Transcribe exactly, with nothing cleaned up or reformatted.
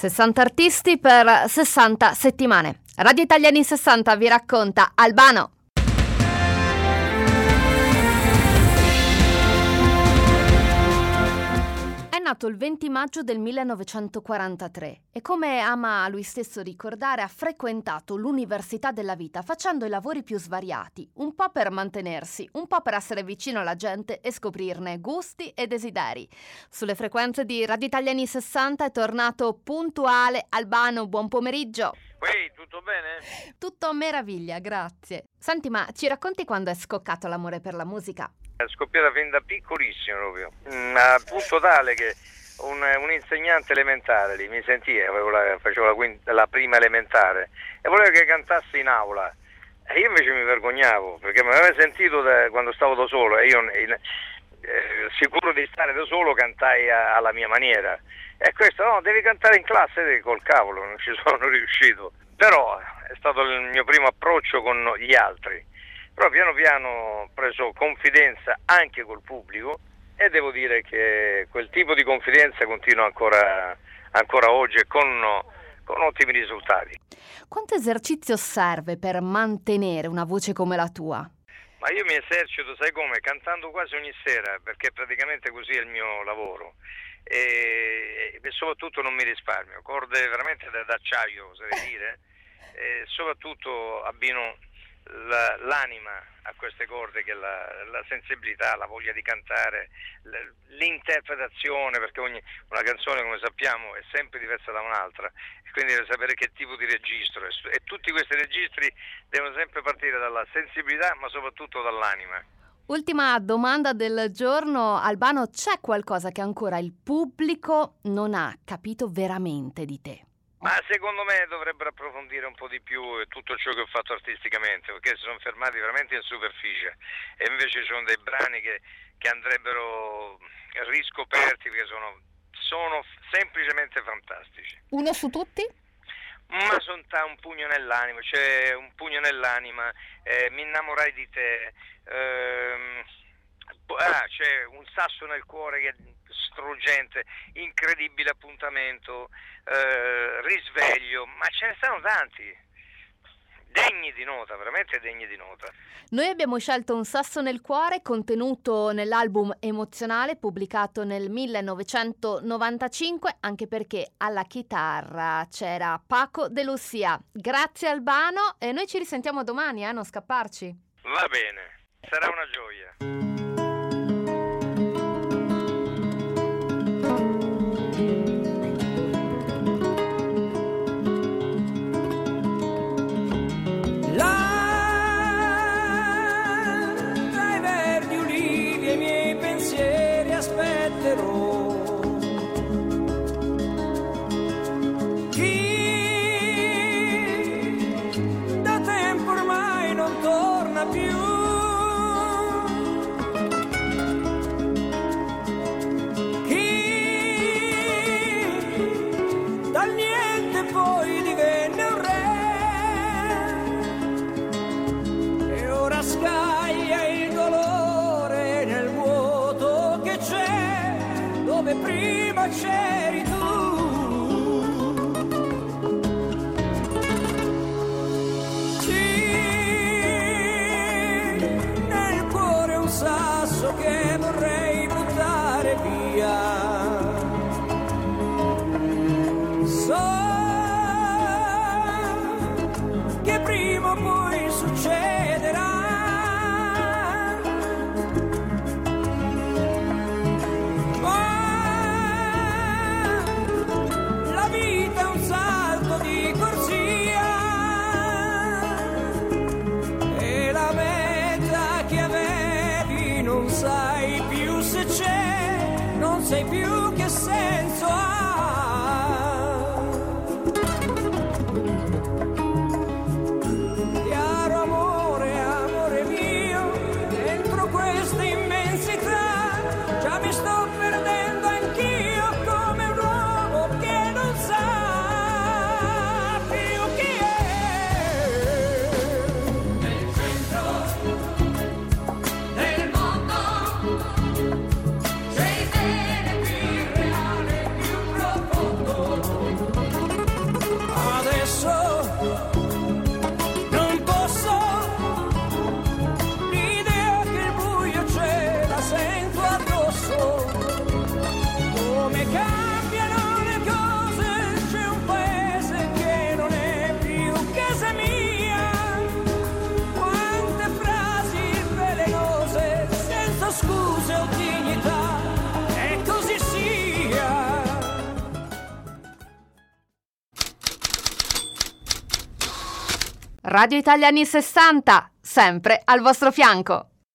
sessanta artisti per sessanta settimane. Radio Italiani sessanta vi racconta Albano. È nato il venti maggio del millenovecentoquarantatré e, come ama lui stesso ricordare, ha frequentato l'Università della Vita facendo i lavori più svariati, un po' per mantenersi, un po' per essere vicino alla gente e scoprirne gusti e desideri. Sulle frequenze di Radio Italiani sessanta è tornato puntuale Albano, buon pomeriggio. Ehi, tutto bene? Tutto meraviglia, grazie. Senti, ma ci racconti quando è scoccato l'amore per la musica? È scoppiata fin da piccolissimo proprio, mm, a punto tale che un, un insegnante elementare lì mi sentiva, la, facevo la, quinta, la prima elementare e voleva che cantassi in aula e io invece mi vergognavo perché mi aveva sentito da, quando stavo da solo e io in, eh, sicuro di stare da solo cantai a, alla mia maniera e questo no, devi cantare in classe col cavolo, non ci sono riuscito, però è stato il mio primo approccio con gli altri. Però piano piano ho preso confidenza anche col pubblico e devo dire che quel tipo di confidenza continua ancora, ancora oggi e con, con ottimi risultati. Quanto esercizio serve per mantenere una voce come la tua? Ma io mi esercito, sai come? Cantando quasi ogni sera, perché praticamente così è il mio lavoro e, e soprattutto non mi risparmio, corde veramente d'acciaio, oserei dire, e soprattutto abbino La, l'anima a queste corde che è la, la sensibilità, la voglia di cantare, l'interpretazione, perché ogni, una canzone, come sappiamo, è sempre diversa da un'altra e quindi deve sapere che tipo di registro e, e tutti questi registri devono sempre partire dalla sensibilità ma soprattutto dall'anima. Ultima domanda del giorno, Albano, c'è qualcosa che ancora il pubblico non ha capito veramente di te? Ma secondo me dovrebbero approfondire un po' di più tutto ciò che ho fatto artisticamente, perché si sono fermati veramente in superficie e invece ci sono dei brani che, che andrebbero riscoperti perché sono, sono semplicemente fantastici. Uno su tutti? Ma sono un pugno nell'anima, c'è un pugno nell'anima, eh, mi innamorai di te, ehm, ah, c'è un sasso nel cuore che è struggente, incredibile appuntamento, eh, risveglio, ma ce ne stanno tanti, degni di nota, veramente degni di nota. Noi abbiamo scelto Un sasso nel cuore, contenuto nell'album Emozionale, pubblicato nel millenovecentonovantacinque, anche perché alla chitarra c'era Paco de Lucia. Grazie Albano e noi ci risentiamo domani, eh, non scapparci. Va bene, sarà una gioia. Prima c'eri tu, sì, nel cuore un sasso che vorrei buttare via, so che prima o poi succederà. Non sai più che senso ha. Chiaro amore, amore mio, dentro questa immensità già mi sto perdendo anch'io come un uomo che non sa più chi è. Nel centro del mondo sei te. Radio Italia anni sessanta, sempre al vostro fianco.